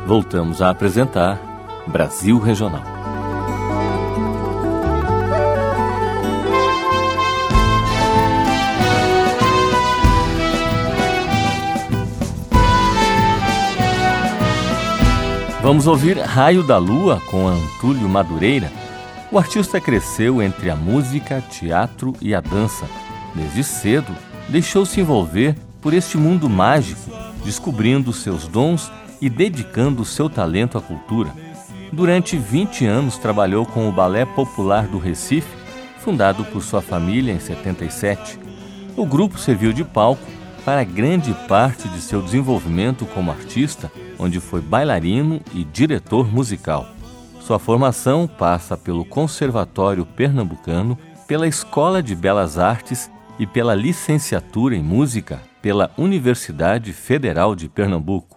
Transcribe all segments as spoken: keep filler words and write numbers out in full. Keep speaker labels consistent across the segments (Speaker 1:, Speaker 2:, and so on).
Speaker 1: voltamos a apresentar Brasil Regional. Vamos ouvir Raio da Lua com Antúlio Madureira. O artista cresceu entre a música, teatro e a dança. Desde cedo, deixou-se envolver por este mundo mágico, descobrindo seus dons e dedicando seu talento à cultura. Durante vinte anos trabalhou com o Balé Popular do Recife, fundado por sua família em setenta e sete. O grupo serviu de palco para grande parte de seu desenvolvimento como artista, onde foi bailarino e diretor musical. Sua formação passa pelo Conservatório Pernambucano, pela Escola de Belas Artes e pela licenciatura em música pela Universidade Federal de Pernambuco.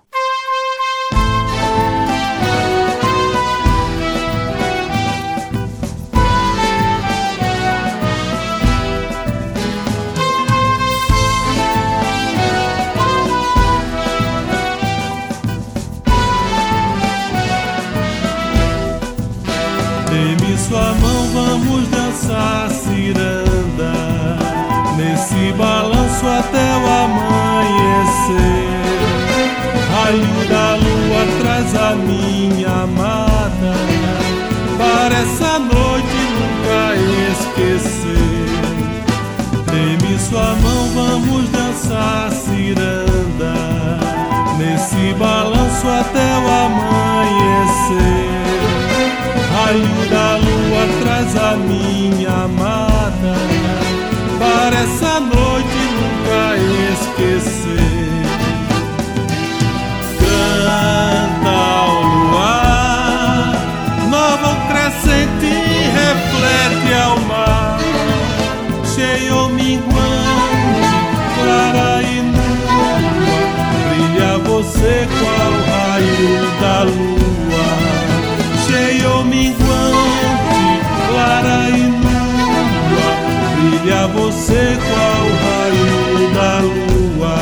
Speaker 2: Dê-me sua mão, vamos dançar ciranda, nesse balanço até o amanhecer. Raio da lua traz a minha amada, para essa noite nunca esquecer. Dê-me sua mão, vamos dançar ciranda, nesse balanço até o amanhecer. Raio da lua traz a minha amada, para essa noite nunca esquecer. Canta ao luar, novo crescente reflete ao mar, cheio ou minguante, clara e nua, brilha você qual raio da lua, cheio ou minguante, clara e nua, brilha você qual raio da lua.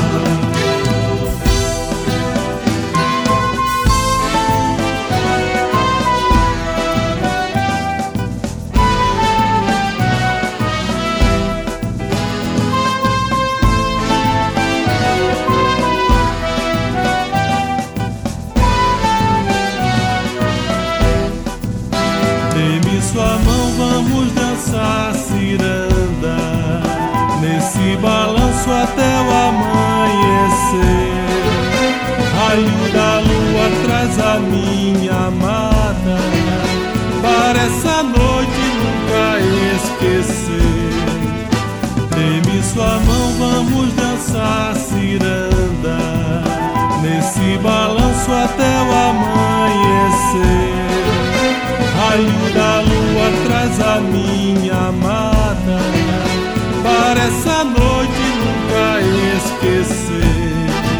Speaker 2: Dê-me sua mão, vamos dançar ciranda, nesse balanço até o amanhecer. Raio da lua traz a minha amada, para essa noite nunca esquecer. Dê-me sua mão, vamos dançar ciranda, nesse balanço até o amanhecer. Raio da lua traz a minha amada, para essa noite nunca esquecer.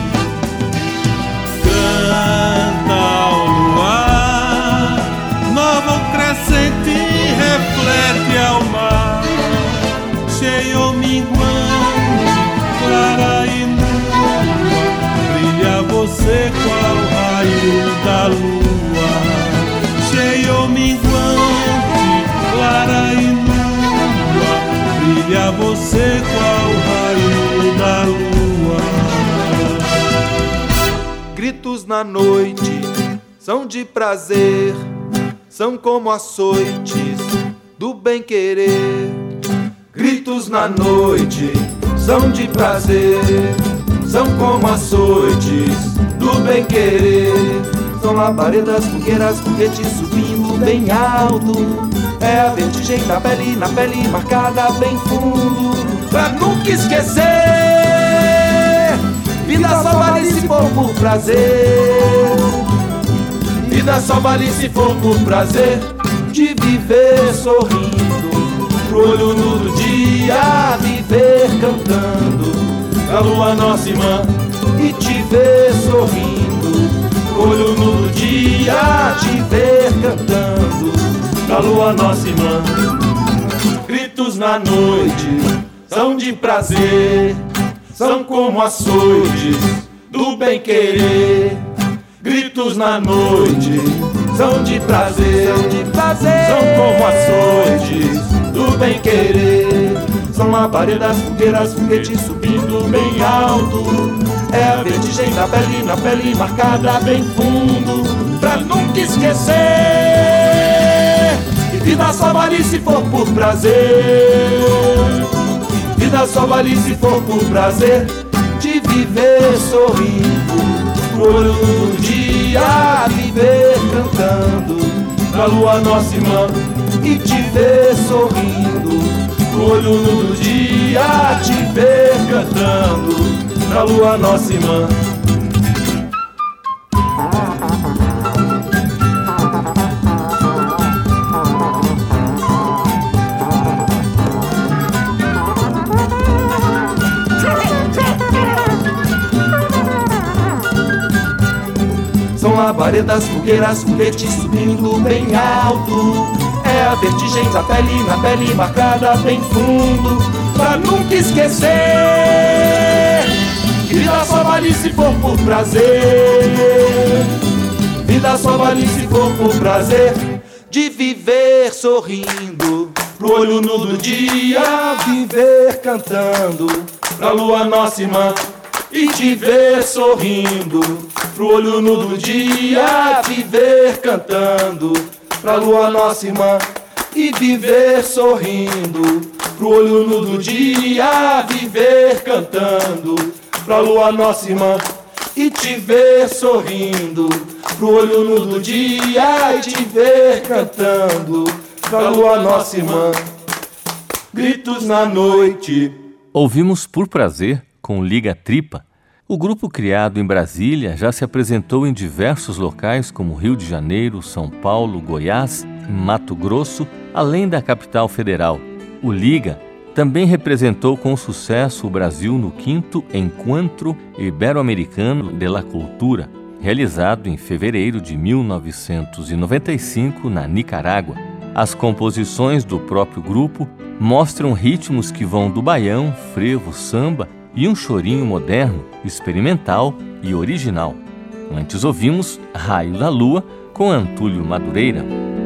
Speaker 2: Canta ao luar, novo crescente reflete ao mar, cheio ou minguante, clara e nua, brilha você qual raio da lua, cheio ou minguante, clara e nua, brilha você qual raio da lua.
Speaker 3: Gritos na noite são de prazer, são como açoites do bem-querer. Gritos na noite são de prazer, são como açoites do bem-querer. São labaredas, fogueiras, foguetes subindo bem alto. É a vertigem da pele, na pele marcada bem fundo, pra nunca esquecer. Vida só vale se for por prazer. Vida só vale se for por prazer de viver sorrindo, pro olho nu do dia viver cantando, a lua nossa irmã e te ver sorrindo, olho no dia te ver cantando, a lua nossa irmã. Gritos na noite são de prazer, são como açoites do bem-querer. Gritos na noite são de prazer, são de prazer, são como açoites do bem-querer. São labaredas, fogueiras, foguete subindo bem alto. É a vertigem da pele na pele marcada bem fundo, pra nunca esquecer. E vida só vale se for por prazer. Vida só vale se for por prazer de viver sorrindo, pro olho do dia viver cantando, pra lua nossa irmã e te ver sorrindo, pro olho do dia te ver cantando, pra lua nossa irmã. São labaredas, fogueiras, foguetes subindo bem alto. É a vertigem da pele na pele marcada bem fundo, pra nunca esquecer. Vida só vale se for por prazer. Vida só vale se for por prazer de viver sorrindo, pro olho nu do dia viver cantando, pra lua nossa irmã e te ver sorrindo, pro olho nu do dia viver cantando, pra lua nossa irmã e viver sorrindo, pro olho nu do dia viver cantando, pra lua nossa irmã e te ver sorrindo, pro olho nu do dia e te ver cantando, pra lua nossa irmã. Gritos na noite.
Speaker 1: Ouvimos Por Prazer com Liga Tripa. O grupo, criado em Brasília, já se apresentou em diversos locais como Rio de Janeiro, São Paulo, Goiás e Mato Grosso, além da capital federal. O Liga também representou com sucesso o Brasil no quinto Encontro Ibero-Americano de la Cultura, realizado em fevereiro de mil novecentos e noventa e cinco na Nicarágua. As composições do próprio grupo mostram ritmos que vão do baião, frevo, samba e um chorinho moderno, experimental e original. Antes ouvimos Raio da Lua com Antúlio Madureira.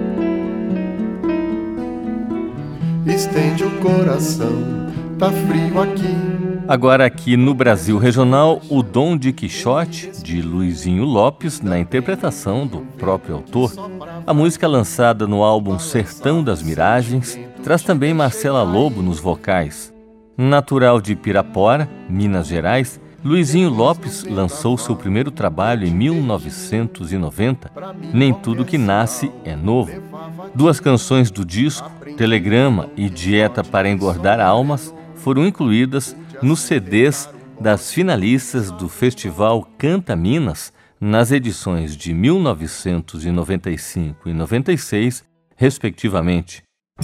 Speaker 4: Estende o coração, tá frio aqui.
Speaker 1: Agora aqui no Brasil Regional, o Dom de Quixote, de Luizinho Lopes, na interpretação do próprio autor. A música, lançada no álbum Sertão das Miragens, traz também Marcela Lobo nos vocais. Natural de Pirapora, Minas Gerais, Luizinho Lopes lançou seu primeiro trabalho em mil novecentos e noventa, Nem Tudo Que Nasce é Novo. Duas canções do disco, Telegrama e Dieta para Engordar Almas, foram incluídas nos C Ds das finalistas do Festival Canta Minas nas edições de mil novecentos e noventa e cinco e noventa e seis, respectivamente.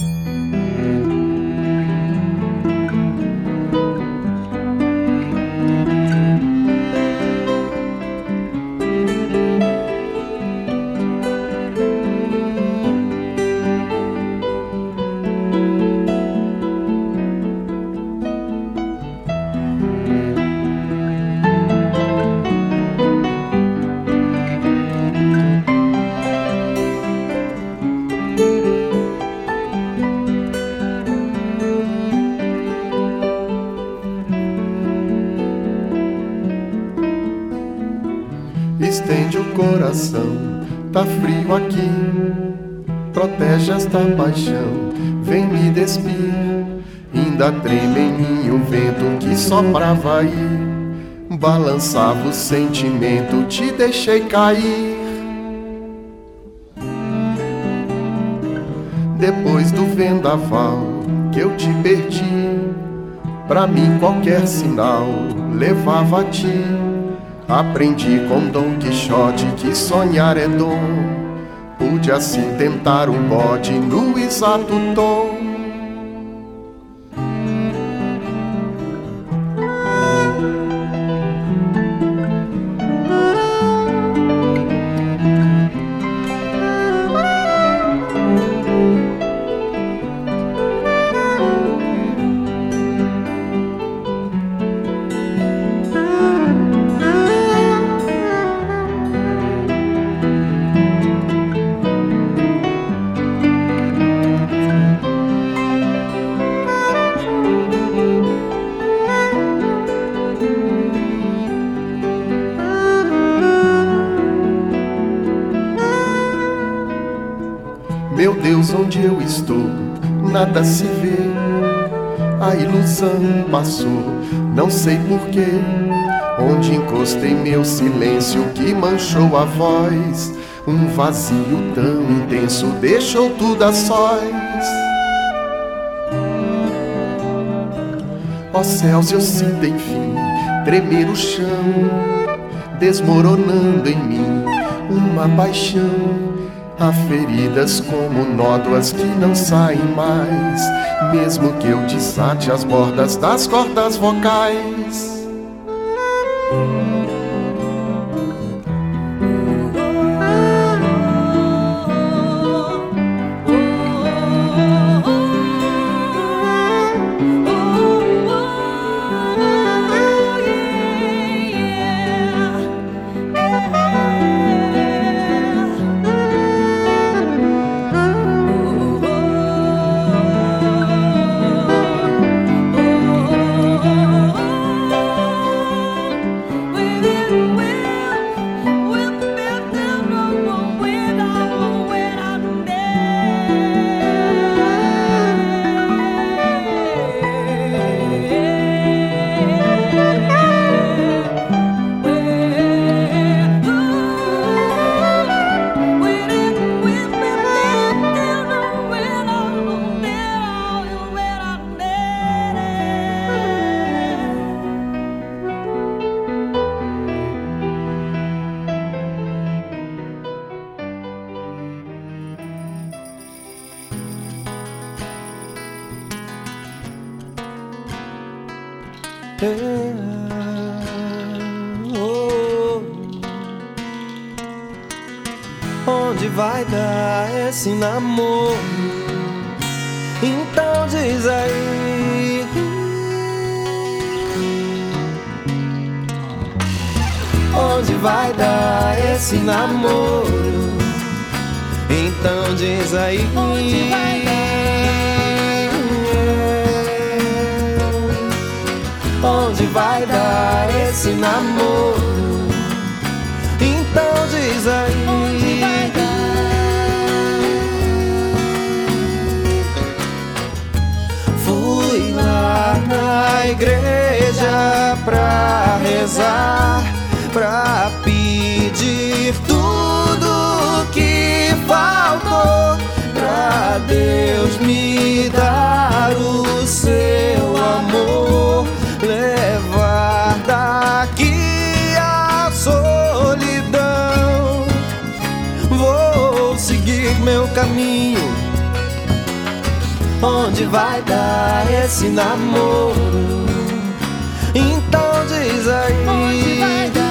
Speaker 4: Estende o coração, tá frio aqui. Protege esta paixão, vem me despir. Ainda treme em mim o vento que soprava aí. Balançava o sentimento, te deixei cair. Depois do vendaval que eu te perdi, pra mim qualquer sinal levava a ti. Aprendi com Dom Quixote que sonhar é dom. Pude assim tentar um bote no exato tom. Deus, onde eu estou, nada se vê. A ilusão passou, não sei porquê. Onde encostei meu silêncio que manchou a voz, um vazio tão intenso deixou tudo a sós. Ó céus, eu sinto enfim tremer o chão, desmoronando em mim uma paixão. Há feridas como nódoas que não saem mais, mesmo que eu desate as bordas das cordas vocais.
Speaker 5: Onde vai dar esse namoro? Então diz aí. Onde vai dar esse namoro? Então diz aí. Onde vai dar? Onde vai dar esse namoro? Então diz aí. Onde vai dar? Fui lá na igreja pra rezar, pra pedir tudo que faltou, pra Deus me dar o seu amor, levar daqui a solidão. Vou seguir meu caminho. Onde vai dar esse namoro? Então diz aí. Onde vai dar?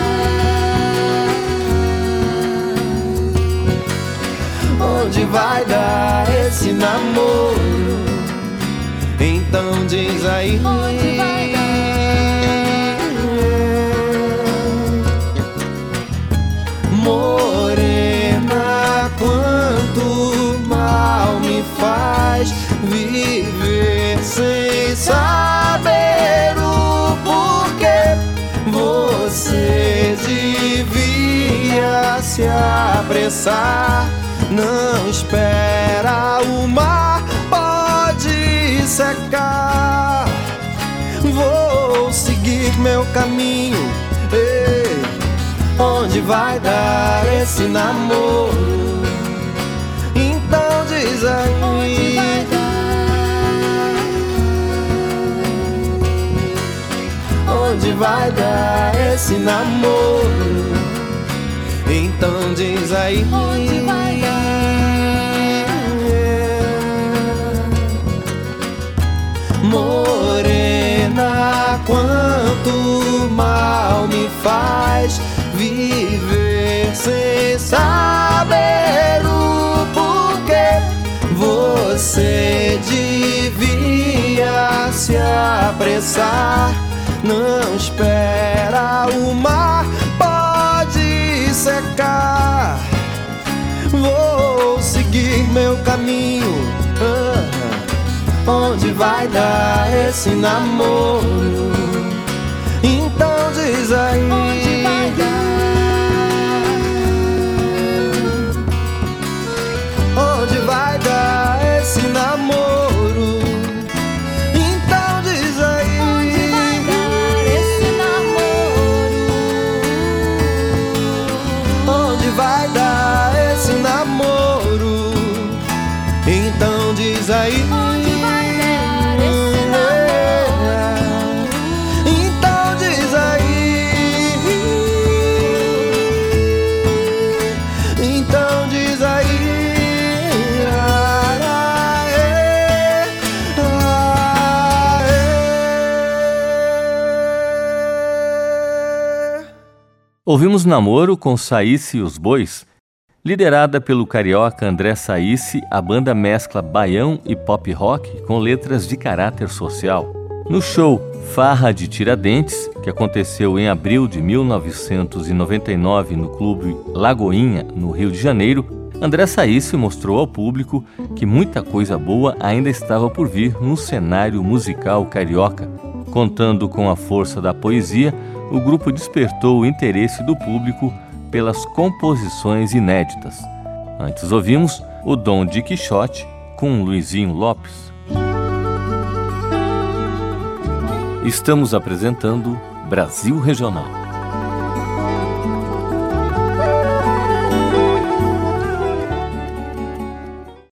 Speaker 5: Onde vai dar esse namoro? Então diz aí. Onde vai dar? Morena, quanto mal me faz viver sem saber o porquê. Você devia se apressar. Não espera, o mar pode secar. Vou seguir meu caminho. Ei, onde vai dar esse namoro? Então diz aí. Onde vai dar? Onde vai dar esse namoro? Então diz aí. Onde vai dar? Morena, quanto mal me faz viver sem saber o porquê. Você devia se apressar. Não espera, o mar pode secar. Vou seguir meu caminho. Ah, onde vai dar esse namoro? Então diz aí. Onde vai dar? Onde vai dar?
Speaker 1: Ouvimos Namoro com Saíce e os Bois. Liderada pelo carioca André Saíce, a banda mescla baião e pop rock com letras de caráter social. No show Farra de Tiradentes, que aconteceu em abril de mil novecentos e noventa e nove no Clube Lagoinha, no Rio de Janeiro, André Saíce mostrou ao público que muita coisa boa ainda estava por vir no cenário musical carioca. Contando com a força da poesia, o grupo despertou o interesse do público pelas composições inéditas. Antes ouvimos o Dom de Quixote com Luizinho Lopes. Estamos apresentando Brasil Regional.